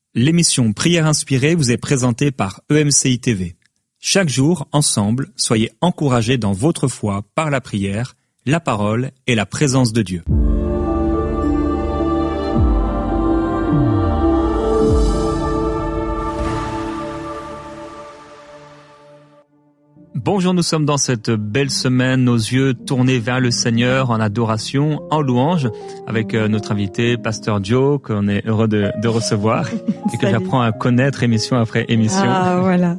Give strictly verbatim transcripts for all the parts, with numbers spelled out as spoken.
L'émission Prière inspirée vous est présentée par E M C I T V. Chaque jour, ensemble, soyez encouragés dans votre foi par la prière, la parole et la présence de Dieu. Bonjour, nous sommes dans cette belle semaine, nos yeux tournés vers le Seigneur en adoration, en louange, avec notre invité, Pasteur Joe, qu'on est heureux de, de recevoir et que j'apprends à connaître émission après émission. Ah, voilà.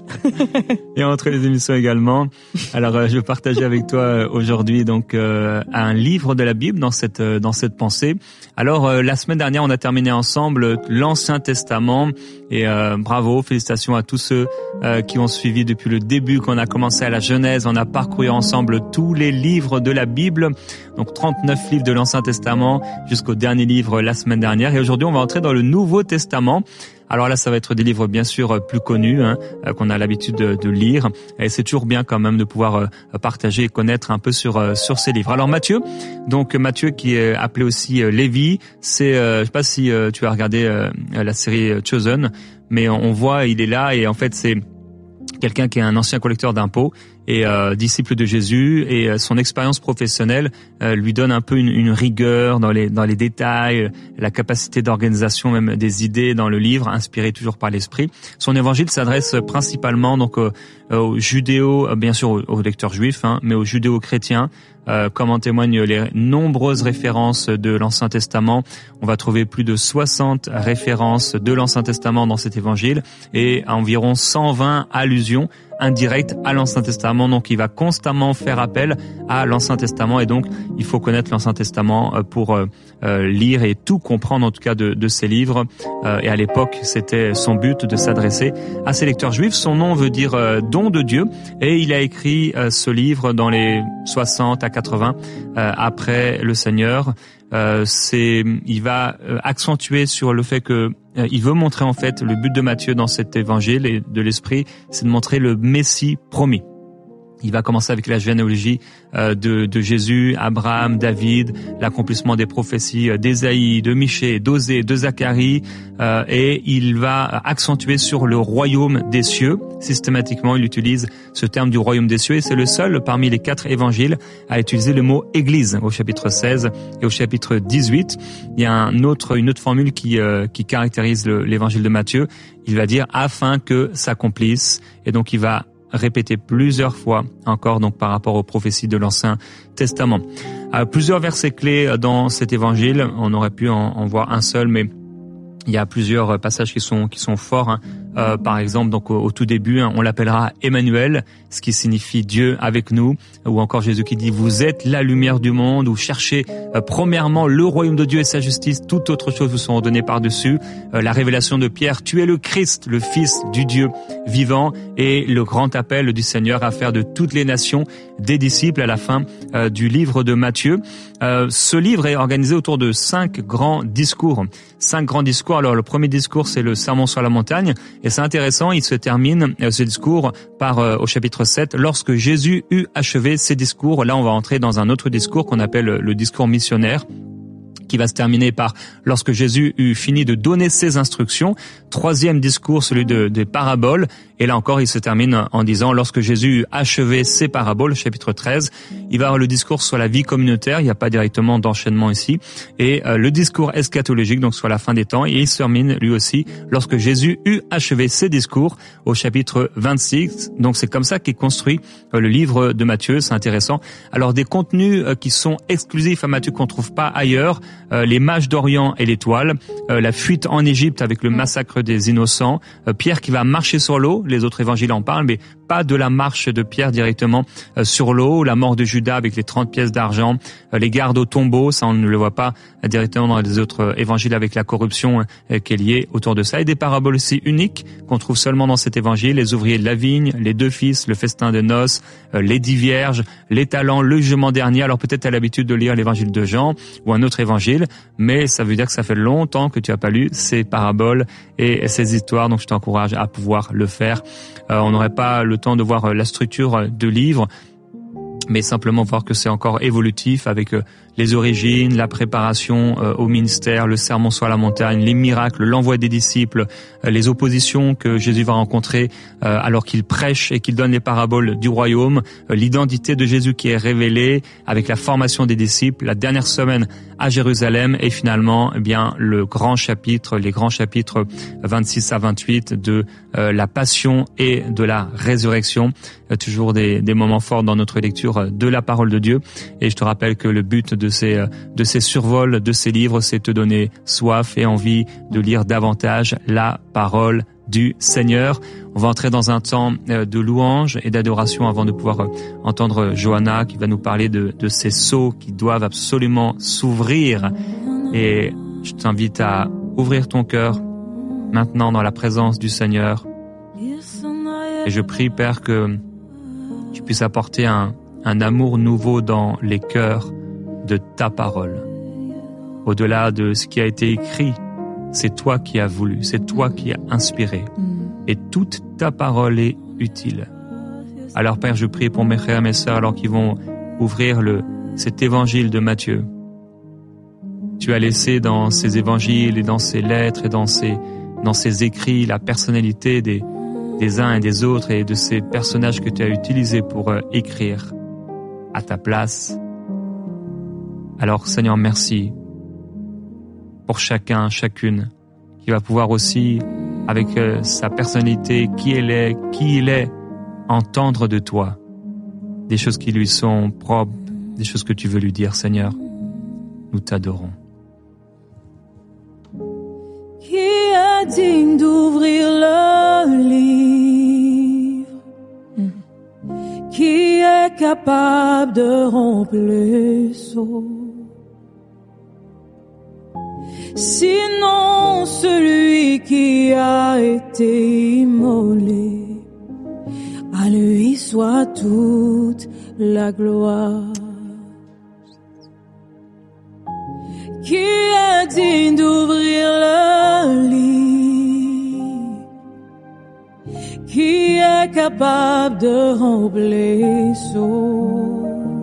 Et entre les émissions également. Alors, je vais partager avec toi aujourd'hui donc euh, un livre de la Bible dans cette dans cette pensée. Alors, euh, la semaine dernière, on a terminé ensemble l'Ancien Testament et euh, bravo, félicitations à tous ceux euh, qui ont suivi depuis le début, qu'on a commencé à la Genèse. On a parcouru ensemble tous les livres de la Bible, donc trente-neuf livres de l'Ancien Testament jusqu'au dernier livre la semaine dernière. Et aujourd'hui, on va entrer dans le Nouveau Testament. Alors là, ça va être des livres bien sûr plus connus, hein, qu'on a l'habitude de, de lire. Et c'est toujours bien quand même de pouvoir euh, partager et connaître un peu sur euh, sur ces livres. Alors Matthieu, donc Matthieu qui est appelé aussi euh, Lévi, c'est, euh, je sais pas si euh, tu as regardé euh, la série Chosen, mais on, on voit il est là et en fait c'est quelqu'un qui est un ancien collecteur d'impôts et euh, disciple de Jésus, et euh, son expérience professionnelle euh, lui donne un peu une, une rigueur dans les dans les détails, euh, la capacité d'organisation même des idées dans le livre, inspiré toujours par l'Esprit. Son évangile s'adresse principalement donc euh, aux judéo, euh, bien sûr aux, aux lecteurs juifs, hein, mais aux judéo-chrétiens. Euh, comme en témoignent les nombreuses références de l'Ancien Testament. On va trouver plus de soixante références de l'Ancien Testament dans cet évangile et environ cent vingt allusions indirectes à l'Ancien Testament. Donc il va constamment faire appel à l'Ancien Testament et donc il faut connaître l'Ancien Testament pour euh, lire et tout comprendre en tout cas de, de ces livres. Euh, et à l'époque, c'était son but de s'adresser à ses lecteurs juifs. Son nom veut dire euh, don de Dieu et il a écrit euh, ce livre dans les soixante à quatre-vingts euh, après le Seigneur. Euh, c'est, il va euh, accentuer sur le fait que euh, il veut montrer en fait le but de Matthieu dans cet évangile et de l'Esprit, c'est de montrer le Messie promis. Il va commencer avec la généalogie euh, de, de Jésus, Abraham, David, l'accomplissement des prophéties euh, d'Ésaïe, de Michée, d'Osée, de Zacharie, euh, et il va accentuer sur le royaume des cieux. Systématiquement, il utilise ce terme du royaume des cieux, et c'est le seul parmi les quatre évangiles à utiliser le mot église au chapitre seize et au chapitre dix-huit. Il y a un autre, une autre formule qui, euh, qui caractérise le, l'évangile de Matthieu. Il va dire afin que s'accomplisse, et donc il va répété plusieurs fois encore donc par rapport aux prophéties de l'Ancien Testament. Euh, plusieurs versets clés dans cet évangile, on aurait pu en, en voir un seul, mais il y a plusieurs passages qui sont qui sont forts. Hein. Euh, par exemple, donc au, au tout début, hein, on l'appellera Emmanuel, ce qui signifie Dieu avec nous, ou encore Jésus qui dit vous êtes la lumière du monde, ou cherchez euh, premièrement le royaume de Dieu et sa justice, toute autre chose vous seront données par-dessus. Euh, la révélation de Pierre, tu es le Christ, le Fils du Dieu vivant, et le grand appel du Seigneur à faire de toutes les nations des disciples à la fin euh, du livre de Matthieu. Euh, ce livre est organisé autour de cinq grands discours. Cinq grands discours. Alors le premier discours, c'est le Sermon sur la montagne. Et c'est intéressant, il se termine, euh, ce discours, par euh, au chapitre sept, lorsque Jésus eut achevé ses discours. Là, on va entrer dans un autre discours qu'on appelle le discours missionnaire, qui va se terminer par lorsque Jésus eut fini de donner ses instructions. Troisième discours, celui de, des paraboles. Et là encore, il se termine en disant lorsque Jésus eut achevé ses paraboles, chapitre treize, il va avoir le discours sur la vie communautaire. Il n'y a pas directement d'enchaînement ici. Et euh, le discours eschatologique, donc sur la fin des temps. Et il se termine lui aussi lorsque Jésus eut achevé ses discours au chapitre vingt-six. Donc c'est comme ça qu'est construit euh, le livre de Matthieu. C'est intéressant. Alors des contenus euh, qui sont exclusifs à Matthieu qu'on trouve pas ailleurs. Euh, les mages d'Orient et l'étoile, euh, la fuite en Égypte avec le massacre des innocents, euh, Pierre qui va marcher sur l'eau, les autres évangiles en parlent, mais pas de la marche de Pierre directement euh, sur l'eau, la mort de Judas avec les trente pièces d'argent, euh, les gardes au tombeau, ça on ne le voit pas euh, directement dans les autres euh, évangiles avec la corruption euh, qui est liée autour de ça, et des paraboles aussi uniques qu'on trouve seulement dans cet évangile, les ouvriers de la vigne, les deux fils, le festin de noces, euh, les dix vierges, les talents, le jugement dernier. Alors peut-être tu as l'habitude de lire l'évangile de Jean ou un autre évangile, mais ça veut dire que ça fait longtemps que tu as pas lu ces paraboles et ces histoires, donc je t'encourage à pouvoir le faire. Euh, on n'aurait pas le temps de voir la structure de livre, mais simplement voir que c'est encore évolutif avec euh, les origines, la préparation euh, au ministère, le sermon sur la montagne, les miracles, l'envoi des disciples, euh, les oppositions que Jésus va rencontrer euh, alors qu'il prêche et qu'il donne les paraboles du royaume, euh, l'identité de Jésus qui est révélée avec la formation des disciples, la dernière semaine à Jérusalem et finalement eh bien le grand chapitre, les grands chapitres vingt-six à vingt-huit de euh, la passion et de la résurrection. Euh, toujours des, des moments forts dans notre lecture de la parole de Dieu. Et je te rappelle que le but de ces de ces survols, de ces livres, c'est te donner soif et envie de lire davantage la parole du Seigneur. On va entrer dans un temps de louange et d'adoration avant de pouvoir entendre Johanna qui va nous parler de, de ces sceaux qui doivent absolument s'ouvrir. Et je t'invite à ouvrir ton cœur maintenant dans la présence du Seigneur. Et je prie, Père, que tu puisses apporter un, un amour nouveau dans les cœurs de ta parole. Au-delà de ce qui a été écrit, c'est toi qui as voulu, c'est toi qui as inspiré. Et toute ta parole est utile. Alors Père, je prie pour mes frères et mes sœurs alors qu'ils vont ouvrir le, cet évangile de Matthieu. Tu as laissé dans ces évangiles et dans ces lettres et dans ces, dans ces écrits la personnalité des, des uns et des autres et de ces personnages que tu as utilisés pour euh, écrire à ta place. Alors Seigneur, merci pour chacun, chacune, qui va pouvoir aussi, avec euh, sa personnalité, qui elle est, qui il est, entendre de toi des choses qui lui sont propres, des choses que tu veux lui dire, Seigneur. Nous t'adorons. Qui est digne d'ouvrir le livre? Qui est capable de rompre le sceau? Sinon celui qui a été immolé, à lui soit toute la gloire. Qui est digne d'ouvrir le livre? Qui est capable de rompre les sceaux?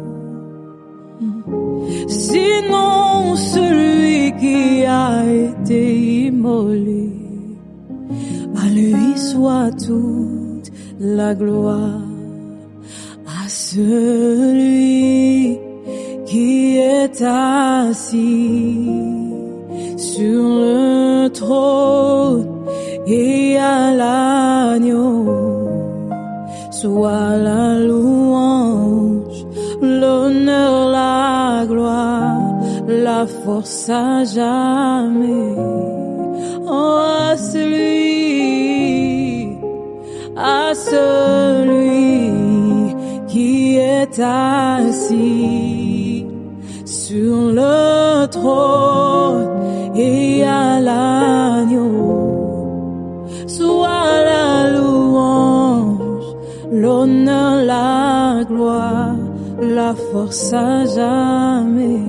Sinon celui qui a été immolé, à lui soit toute la gloire. À celui qui est assis sur le trône et à l'agneau, soit la louange, l'honneur, la gloire, la force à jamais. Oh, à celui, à celui qui est assis sur le trône et à l'agneau, soit la louange, l'honneur, la gloire, la force à jamais.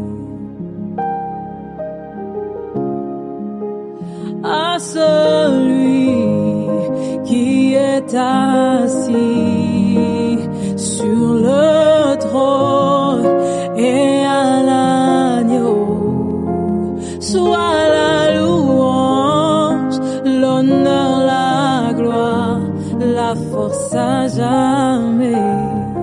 À celui qui est assis sur le trône et à l'agneau, soit la louange, l'honneur, la gloire, la force à jamais.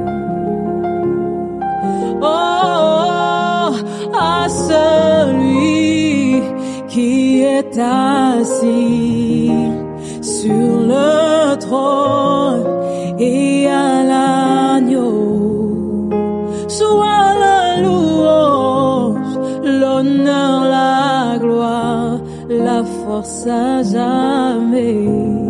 Oh, à celui qui est assis sur le trône et à l'agneau, soit la louange, l'honneur, la gloire, la force à jamais.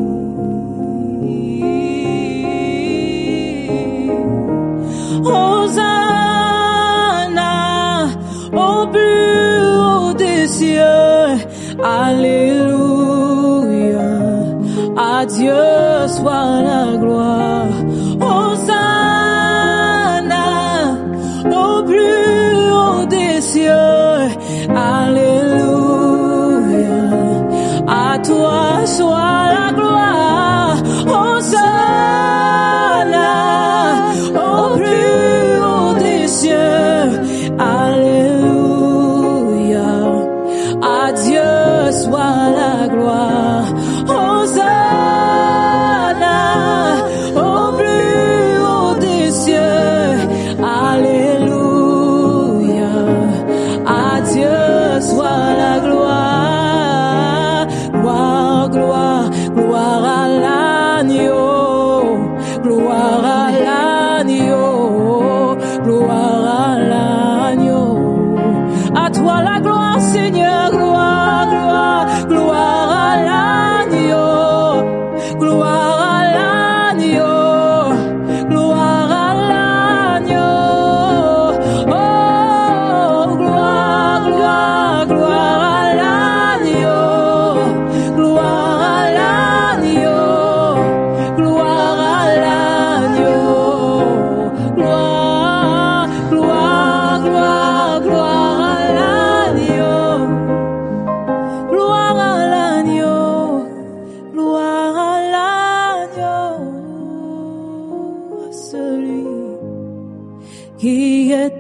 Hosanna au plus haut des cieux, alléluia, à Dieu soit la gloire. Hosanna au plus haut des cieux, alléluia, à toi soit la gloire. Hosanna au plus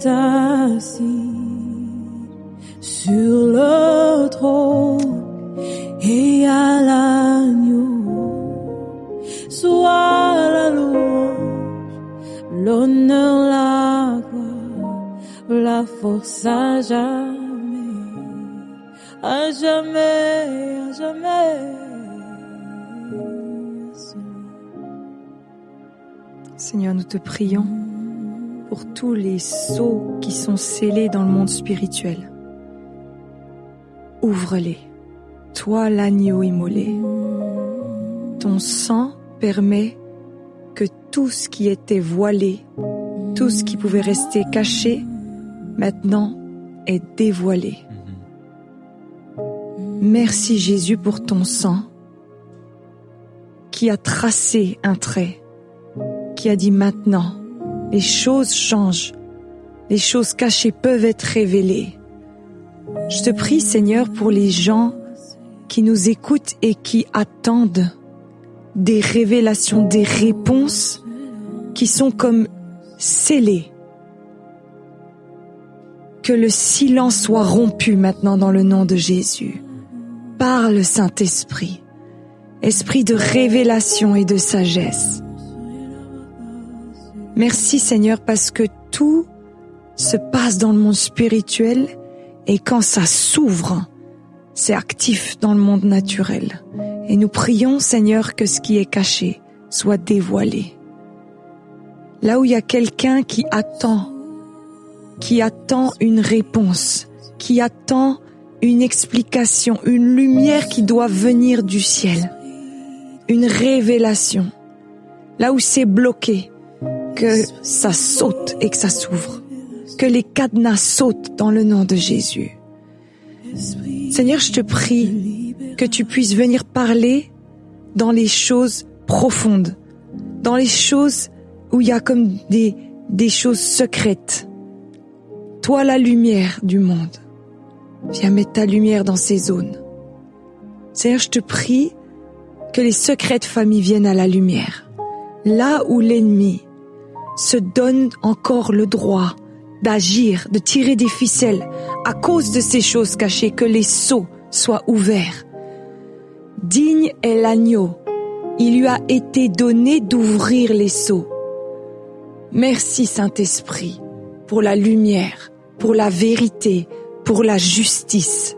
est assis sur le trône et à l'agneau soit la louange, l'honneur, la gloire, la force à jamais, à jamais, à jamais. Seigneur, nous te prions pour tous les sceaux qui sont scellés dans le monde spirituel. Ouvre-les, toi l'agneau immolé. Ton sang permet que tout ce qui était voilé, tout ce qui pouvait rester caché, maintenant est dévoilé. Merci Jésus pour ton sang qui a tracé un trait, qui a dit maintenant, les choses changent, les choses cachées peuvent être révélées. Je te prie, Seigneur, pour les gens qui nous écoutent et qui attendent des révélations, des réponses qui sont comme scellées. Que le silence soit rompu maintenant dans le nom de Jésus. Parle, Saint-Esprit, Esprit de révélation et de sagesse. Merci Seigneur parce que tout se passe dans le monde spirituel et quand ça s'ouvre, c'est actif dans le monde naturel. Et nous prions Seigneur que ce qui est caché soit dévoilé. Là où il y a quelqu'un qui attend, qui attend une réponse, qui attend une explication, une lumière qui doit venir du ciel, une révélation, là où c'est bloqué, que ça saute et que ça s'ouvre, que les cadenas sautent dans le nom de Jésus. Seigneur, je te prie que tu puisses venir parler dans les choses profondes, dans les choses où il y a comme des, des choses secrètes. Toi, la lumière du monde, viens mettre ta lumière dans ces zones. Seigneur, je te prie que les secrets de famille viennent à la lumière. Là où l'ennemi se donne encore le droit d'agir, de tirer des ficelles à cause de ces choses cachées, que les sceaux soient ouverts. Digne est l'agneau, il lui a été donné d'ouvrir les sceaux. Merci Saint-Esprit pour la lumière, pour la vérité, pour la justice.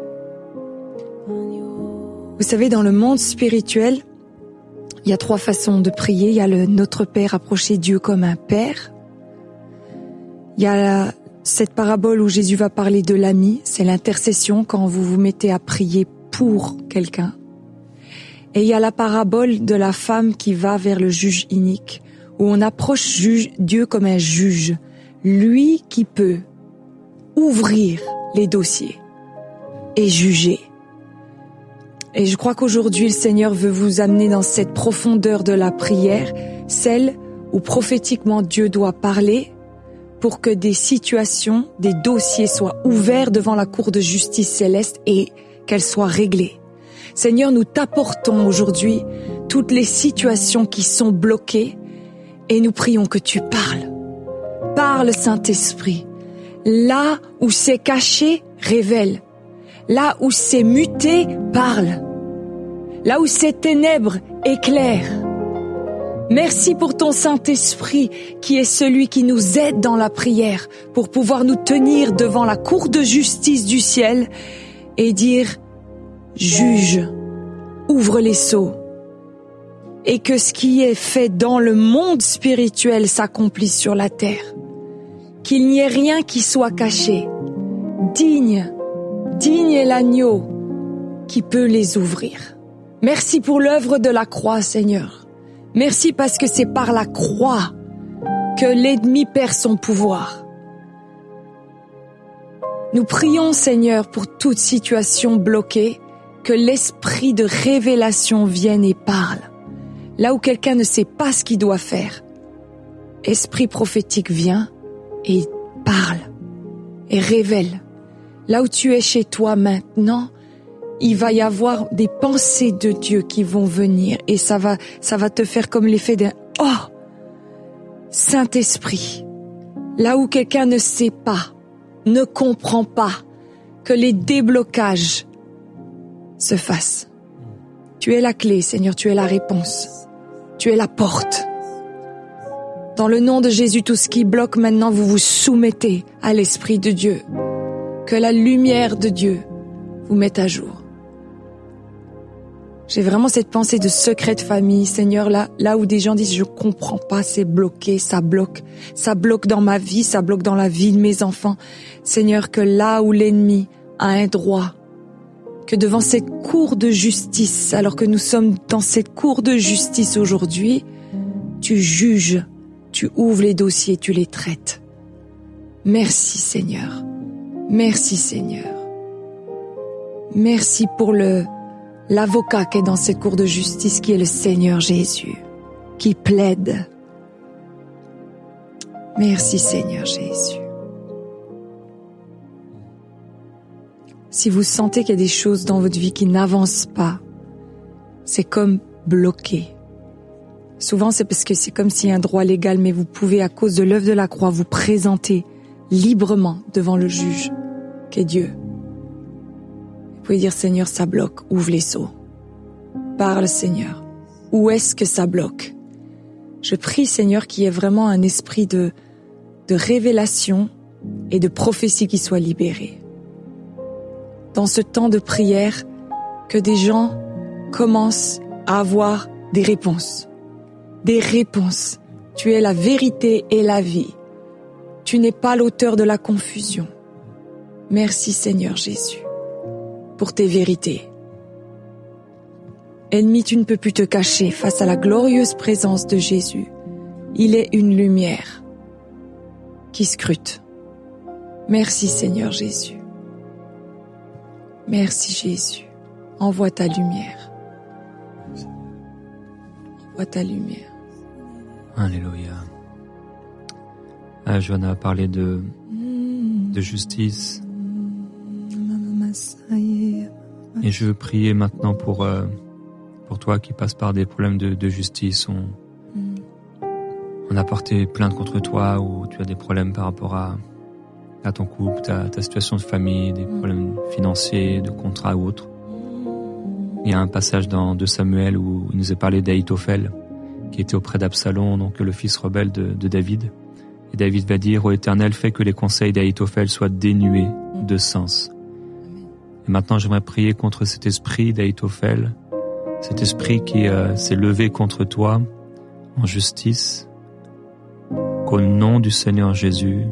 Vous savez, dans le monde spirituel, il y a trois façons de prier. Il y a le Notre Père, approcher Dieu comme un Père. Il y a la, cette parabole où Jésus va parler de l'ami, c'est l'intercession quand vous vous mettez à prier pour quelqu'un. Et il y a la parabole de la femme qui va vers le juge inique, où on approche juge, Dieu comme un juge, lui qui peut ouvrir les dossiers et juger. Et je crois qu'aujourd'hui, le Seigneur veut vous amener dans cette profondeur de la prière, celle où prophétiquement Dieu doit parler pour que des situations, des dossiers soient ouverts devant la cour de justice céleste et qu'elles soient réglées. Seigneur, nous t'apportons aujourd'hui toutes les situations qui sont bloquées et nous prions que tu parles. Parle, Saint-Esprit. Là où c'est caché, révèle. Là où c'est muté, parle. Là où c'est ténèbres, éclaire. Merci pour ton Saint-Esprit qui est celui qui nous aide dans la prière pour pouvoir nous tenir devant la cour de justice du ciel et dire « Juge, ouvre les sceaux » et que ce qui est fait dans le monde spirituel s'accomplisse sur la terre. Qu'il n'y ait rien qui soit caché. Digne, digne est l'agneau qui peut les ouvrir. Merci pour l'œuvre de la croix, Seigneur. Merci parce que c'est par la croix que l'ennemi perd son pouvoir. Nous prions, Seigneur, pour toute situation bloquée, que l'esprit de révélation vienne et parle. Là où quelqu'un ne sait pas ce qu'il doit faire, esprit prophétique vient et parle et révèle. Là où tu es chez toi maintenant, il va y avoir des pensées de Dieu qui vont venir et ça va, ça va te faire comme l'effet d'un « Oh !» Saint-Esprit, Là où quelqu'un ne sait pas, ne comprend pas, que les déblocages se fassent. Tu es la clé, Seigneur, tu es la réponse. Tu es la porte. Dans le nom de Jésus, tout ce qui bloque maintenant, vous vous soumettez à l'Esprit de Dieu. Que la lumière de Dieu vous mette à jour. J'ai vraiment cette pensée de secret de famille, Seigneur, là, là où des gens disent « je comprends pas, c'est bloqué, ça bloque, ça bloque dans ma vie, ça bloque dans la vie de mes enfants. » Seigneur, que là où l'ennemi a un droit, que devant cette cour de justice, alors que nous sommes dans cette cour de justice aujourd'hui, tu juges, tu ouvres les dossiers, tu les traites. Merci Seigneur, merci Seigneur. Merci pour le l'avocat qui est dans cette cour de justice, qui est le Seigneur Jésus, qui plaide. Merci Seigneur Jésus. Si vous sentez qu'il y a des choses dans votre vie qui n'avancent pas, c'est comme bloqué. Souvent, c'est parce que c'est comme s'il y a un droit légal, mais vous pouvez, à cause de l'œuvre de la croix, vous présenter librement devant le juge, qu'est Dieu. Vous pouvez dire, Seigneur, ça bloque, ouvre les seaux. Parle, Seigneur. Où est-ce que ça bloque? Je prie, Seigneur, qu'il y ait vraiment un esprit de, de révélation et de prophétie qui soit libéré. Dans ce temps de prière, que des gens commencent à avoir des réponses. Des réponses. Tu es la vérité et la vie. Tu n'es pas l'auteur de la confusion. Merci, Seigneur Jésus, pour tes vérités. Ennemi, tu ne peux plus te cacher face à la glorieuse présence de Jésus. Il est une lumière qui scrute. Merci Seigneur Jésus. Merci Jésus. Envoie ta lumière. Envoie ta lumière. Alléluia. Ah, Johanna a parlé de, de justice. Et je veux prier maintenant pour, euh, pour toi qui passes par des problèmes de, de justice. On, on a porté plainte contre toi ou tu as des problèmes par rapport à, à ton couple, ta, ta situation de famille, des problèmes financiers, de contrat ou autre. Il y a un passage dans deux Samuel où il nous est parlé d'Ahitophel, qui était auprès d'Absalom, donc le fils rebelle de, de David. Et David va dire, « Ô Éternel, fais que les conseils d'Ahitophel soient dénués de sens. » Et maintenant, j'aimerais prier contre cet esprit d'Ahitophel, cet esprit qui euh, s'est levé contre toi en justice, qu'au nom du Seigneur Jésus,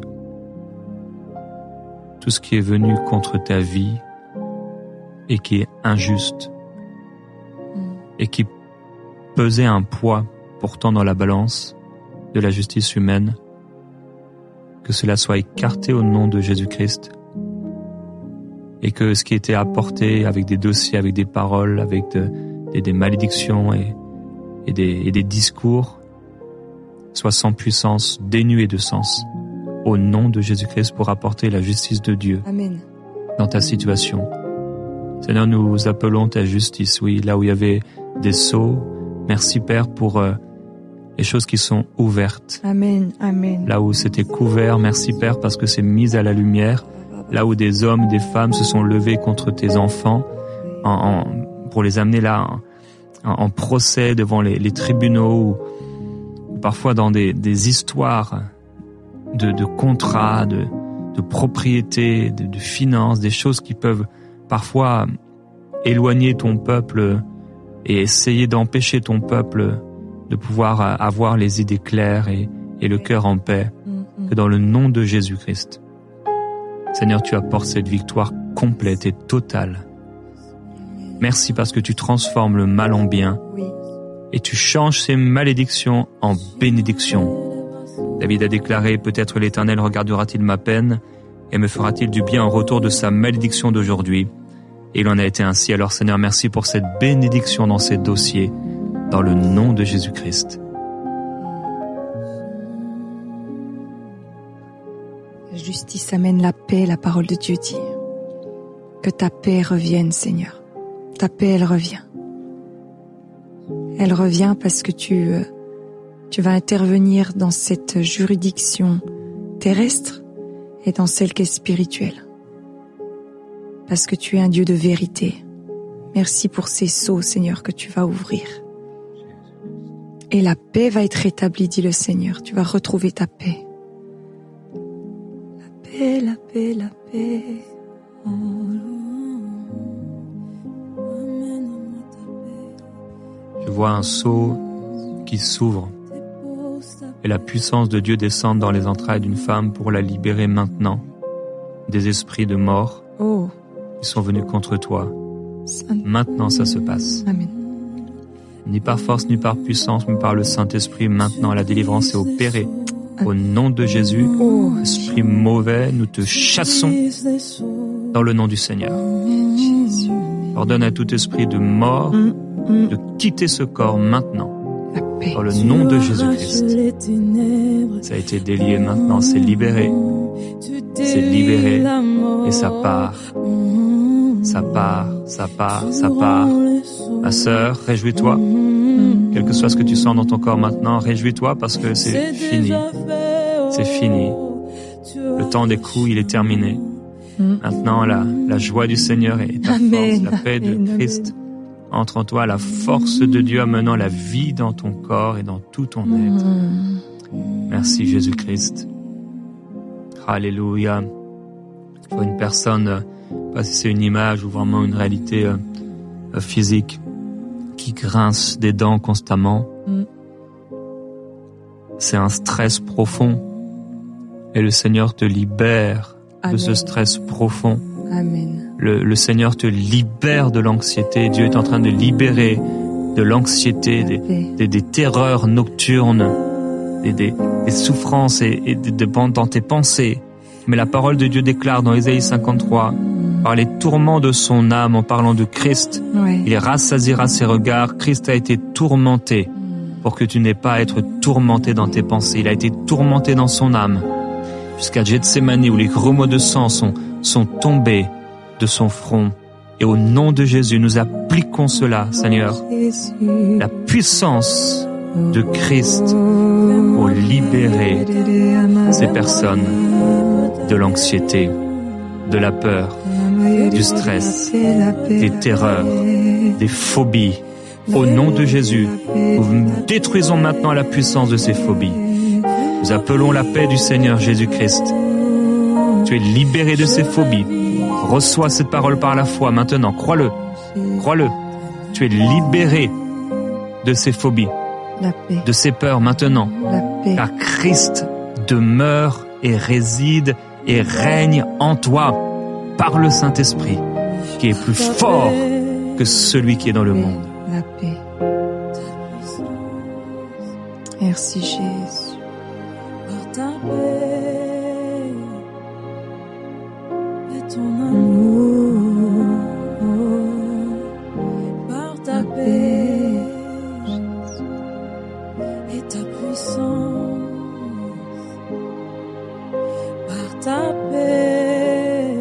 tout ce qui est venu contre ta vie et qui est injuste et qui pesait un poids pourtant dans la balance de la justice humaine, que cela soit écarté au nom de Jésus-Christ et que ce qui était apporté avec des dossiers, avec des paroles, avec de, des, des malédictions et, et, des, et des discours soit sans puissance, dénué de sens, au nom de Jésus-Christ pour apporter la justice de Dieu. Amen. Dans ta situation. Seigneur, nous appelons ta justice, oui, là où il y avait des sceaux. Merci Père pour euh, les choses qui sont ouvertes. Amen, amen. Là où c'était couvert, merci Père parce que c'est mis à la lumière. Là où des hommes, des femmes se sont levés contre tes enfants en, en, pour les amener là en, en procès devant les, les tribunaux ou, ou parfois dans des, des histoires de, de contrats, de, de propriétés, de, de finances, des choses qui peuvent parfois éloigner ton peuple et essayer d'empêcher ton peuple de pouvoir avoir les idées claires et, et le cœur en paix, que dans le nom de Jésus-Christ, Seigneur, tu apportes cette victoire complète et totale. Merci parce que tu transformes le mal en bien et tu changes ces malédictions en bénédictions. David a déclaré, peut-être l'Éternel regardera-t-il ma peine et me fera-t-il du bien en retour de sa malédiction d'aujourd'hui. Et il en a été ainsi. Alors Seigneur, merci pour cette bénédiction dans ces dossiers, dans le nom de Jésus-Christ. La justice amène la paix, la parole de Dieu dit. Que ta paix revienne, Seigneur. Ta paix, elle revient. Elle revient parce que tu, tu vas intervenir dans cette juridiction terrestre et dans celle qui est spirituelle. Parce que tu es un Dieu de vérité. Merci pour ces sceaux, Seigneur, que tu vas ouvrir. Et la paix va être rétablie, dit le Seigneur. Tu vas retrouver ta paix. La paix, la paix, la paix. Oh. Je vois un sceau qui s'ouvre et la puissance de Dieu descend dans les entrailles d'une femme pour la libérer maintenant des esprits de mort Oh. qui sont venus contre toi. Saint... Maintenant, ça se passe. Amen. Ni par force, ni par puissance, mais par le Saint-Esprit. Maintenant, la délivrance est opérée. Au nom de Jésus, Oh. esprit mauvais, nous te chassons dans le nom du Seigneur. Jésus. Ordonne à tout esprit de mort Mm, mm. de quitter ce corps maintenant. La paix. Dans le nom de Jésus-Christ. Ça a été délié maintenant, c'est libéré. C'est libéré et ça part. Ça part, ça part, ça part. Ma sœur, réjouis-toi. Quel que soit ce que tu sens dans ton corps maintenant, réjouis-toi parce que c'est fini. C'est fini. Le temps des coups, il est terminé. Maintenant, la, la joie du Seigneur et ta Amen. force, la paix de Amen. Christ entre en toi, la force de Dieu amenant la vie dans ton corps et dans tout ton être. Merci Jésus-Christ. Alléluia. Pour une personne, euh, pas si c'est une image ou vraiment une réalité euh, euh, physique, qui grince des dents constamment, Mm. c'est un stress profond. Et le Seigneur te libère Amen. de ce stress profond. Amen. Le, le Seigneur te libère de l'anxiété. Dieu est en train de libérer de l'anxiété, des, des, des terreurs nocturnes, des, des, des souffrances et, et de, de, dans tes pensées. Mais la parole de Dieu déclare dans Ésaïe cinquante-trois, par les tourments de son âme, en parlant de Christ, Ouais. il rassasiera ses regards. Christ a été tourmenté pour que tu n'aies pas à être tourmenté dans tes pensées. Il a été tourmenté dans son âme jusqu'à Gethsémani où les grumeaux de sang sont, sont tombés de son front. Et au nom de Jésus, nous appliquons cela, Seigneur, Jésus. la puissance de Christ pour libérer ces personnes de l'anxiété, de la peur, du stress, des terreurs, des phobies. Au nom de Jésus, nous détruisons maintenant la puissance de ces phobies. Nous appelons la paix du Seigneur Jésus-Christ. Tu es libéré de ces phobies. Reçois cette parole par la foi maintenant. Crois-le. Crois-le. Tu es libéré de ces phobies, La paix. de ces peurs maintenant. La paix. Car Christ demeure et réside et règne en toi par le Saint-Esprit, qui est plus fort que celui qui est dans le monde. La paix. Merci Jésus. Par ta paix et ton amour, par ta paix et ta puissance, par ta paix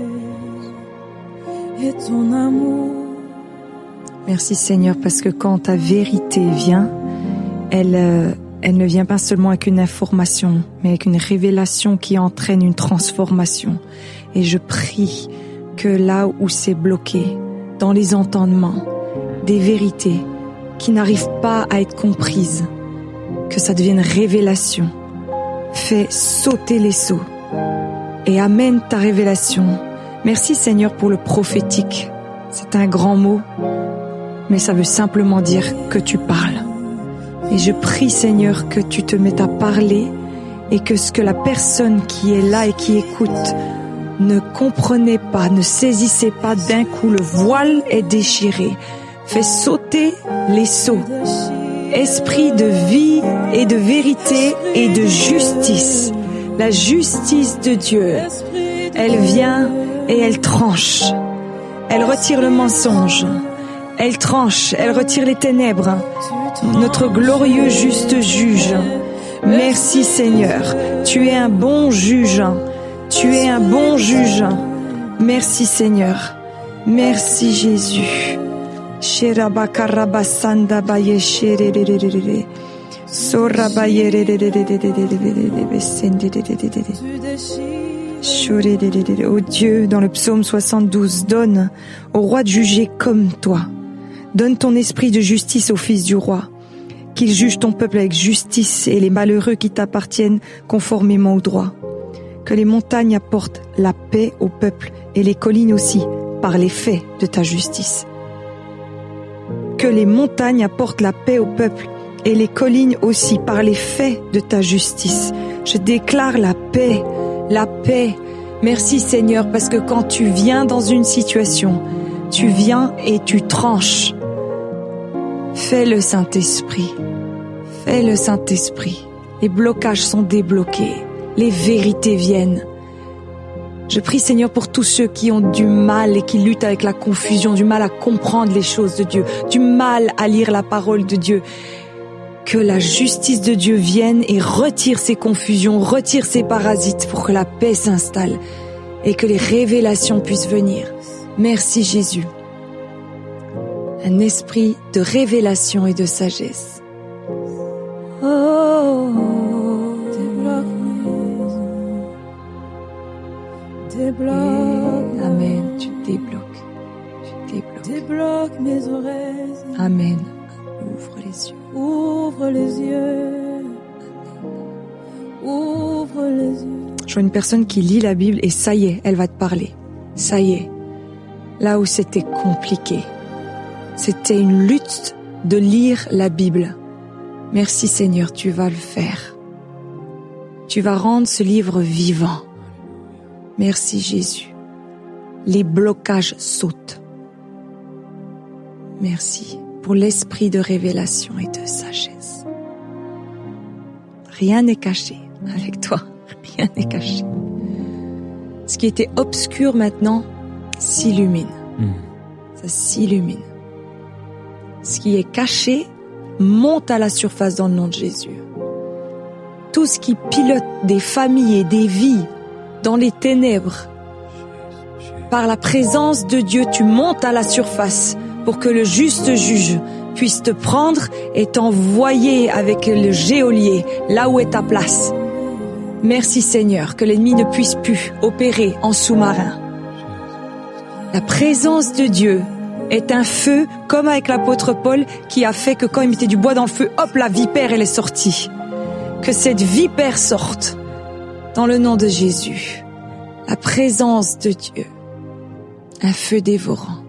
et ton amour. Merci Seigneur parce que quand ta vérité vient, elle, euh, elle ne vient pas seulement avec une information, mais avec une révélation qui entraîne une transformation. Et je prie que là où c'est bloqué, dans les entendements, des vérités qui n'arrivent pas à être comprises, que ça devienne révélation. Fais sauter les seaux et amène ta révélation. Merci Seigneur pour le prophétique. C'est un grand mot, mais ça veut simplement dire que tu parles. Et je prie Seigneur que tu te mettes à parler et que ce que la personne qui est là et qui écoute ne comprenait pas, ne saisissait pas d'un coup, le voile est déchiré. Fais sauter les seaux. Esprit de vie et de vérité et de justice. La justice de Dieu, elle vient et elle tranche. Elle retire le mensonge. Elle tranche, elle retire les ténèbres. Notre glorieux juste juge. Merci Seigneur. Tu es un bon juge. Tu es un bon juge. Merci Seigneur. Merci Jésus. Ô Dieu, dans le psaume soixante-douze, donne au roi de juger comme toi. Donne ton esprit de justice au fils du roi, qu'il juge ton peuple avec justice et les malheureux qui t'appartiennent conformément au droit. Que les montagnes apportent la paix au peuple et les collines aussi, par les faits de ta justice. Que les montagnes apportent la paix au peuple et les collines aussi, par les faits de ta justice. Je déclare la paix, la paix. Merci Seigneur, parce que quand tu viens dans une situation, tu viens et tu tranches. Fais le Saint-Esprit, fais le Saint-Esprit. Les blocages sont débloqués, les vérités viennent. Je prie Seigneur pour tous ceux qui ont du mal et qui luttent avec la confusion, du mal à comprendre les choses de Dieu, du mal à lire la parole de Dieu. Que la justice de Dieu vienne et retire ces confusions, retire ces parasites pour que la paix s'installe et que les révélations puissent venir. Merci Jésus. Un esprit de révélation et de sagesse. Oh, débloque. Amen. Tu débloques. Tu débloques. Débloque mes oreilles. Amen. Ouvre les yeux. Ouvre les yeux. Ouvre les yeux. Je vois une personne qui lit la Bible et ça y est, elle va te parler. Ça y est. Là où c'était compliqué. C'était une lutte de lire la Bible. Merci Seigneur, tu vas le faire. Tu vas rendre ce livre vivant. Merci Jésus. Les blocages sautent. Merci pour l'esprit de révélation et de sagesse. Rien n'est caché avec toi. Rien n'est caché. Ce qui était obscur maintenant s'illumine. Mmh. Ça s'illumine. Ce qui est caché monte à la surface dans le nom de Jésus. Tout ce qui pilote des familles et des vies dans les ténèbres, par la présence de Dieu, tu montes à la surface pour que le juste juge puisse te prendre et t'envoyer avec le geôlier là où est ta place. Merci Seigneur, que l'ennemi ne puisse plus opérer en sous-marin. La présence de Dieu est un feu, comme avec l'apôtre Paul, qui a fait que quand il mettait du bois dans le feu, hop, la vipère, elle est sortie. Que cette vipère sorte, dans le nom de Jésus. La présence de Dieu, un feu dévorant.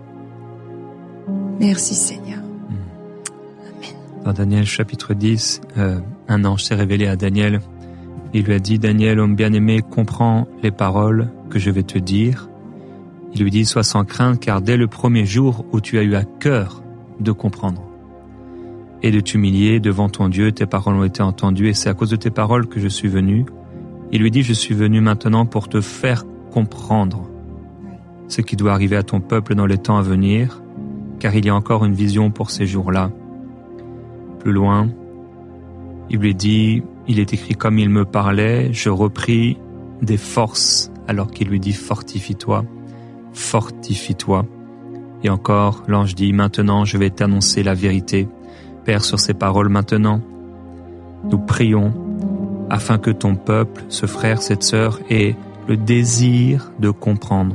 Merci Seigneur. Amen. Dans Daniel chapitre dix, euh, un ange s'est révélé à Daniel. Il lui a dit, Daniel, homme bien-aimé, comprends les paroles que je vais te dire. Il lui dit, sois sans crainte, car dès le premier jour où tu as eu à cœur de comprendre et de t'humilier devant ton Dieu, tes paroles ont été entendues et c'est à cause de tes paroles que je suis venu. Il lui dit, je suis venu maintenant pour te faire comprendre ce qui doit arriver à ton peuple dans les temps à venir, car il y a encore une vision pour ces jours-là. Plus loin, il lui dit, il est écrit comme il me parlait, je repris des forces, alors qu'il lui dit fortifie-toi, fortifie-toi. Et encore, l'ange dit, maintenant je vais t'annoncer la vérité. Père, sur ces paroles maintenant, nous prions afin que ton peuple, ce frère, cette sœur, ait le désir de comprendre,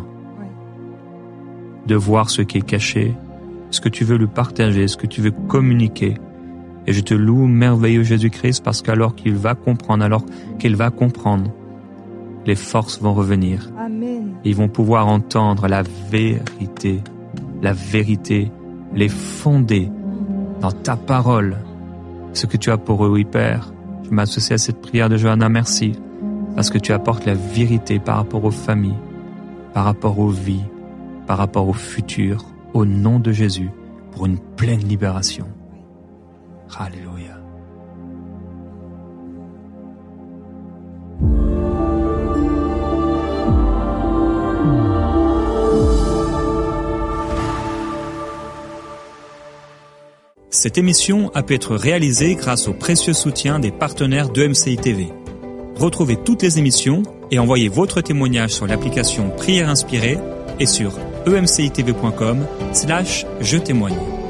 de voir ce qui est caché, ce que tu veux lui partager, ce que tu veux communiquer. Et je te loue, merveilleux Jésus-Christ, parce qu'alors qu'il va comprendre, alors qu'il va comprendre, les forces vont revenir. Amen. Ils vont pouvoir entendre la vérité, la vérité, les fonder dans ta parole. Ce que tu as pour eux, oui, Père. Je m'associe à cette prière de Johanna, merci, parce que tu apportes la vérité par rapport aux familles, par rapport aux vies, par rapport au futur, au nom de Jésus, pour une pleine libération. Alléluia. Cette émission a pu être réalisée grâce au précieux soutien des partenaires d'E M C I T V. Retrouvez toutes les émissions et envoyez votre témoignage sur l'application Prière Inspirée et sur e m c i t v point com slash je témoigne.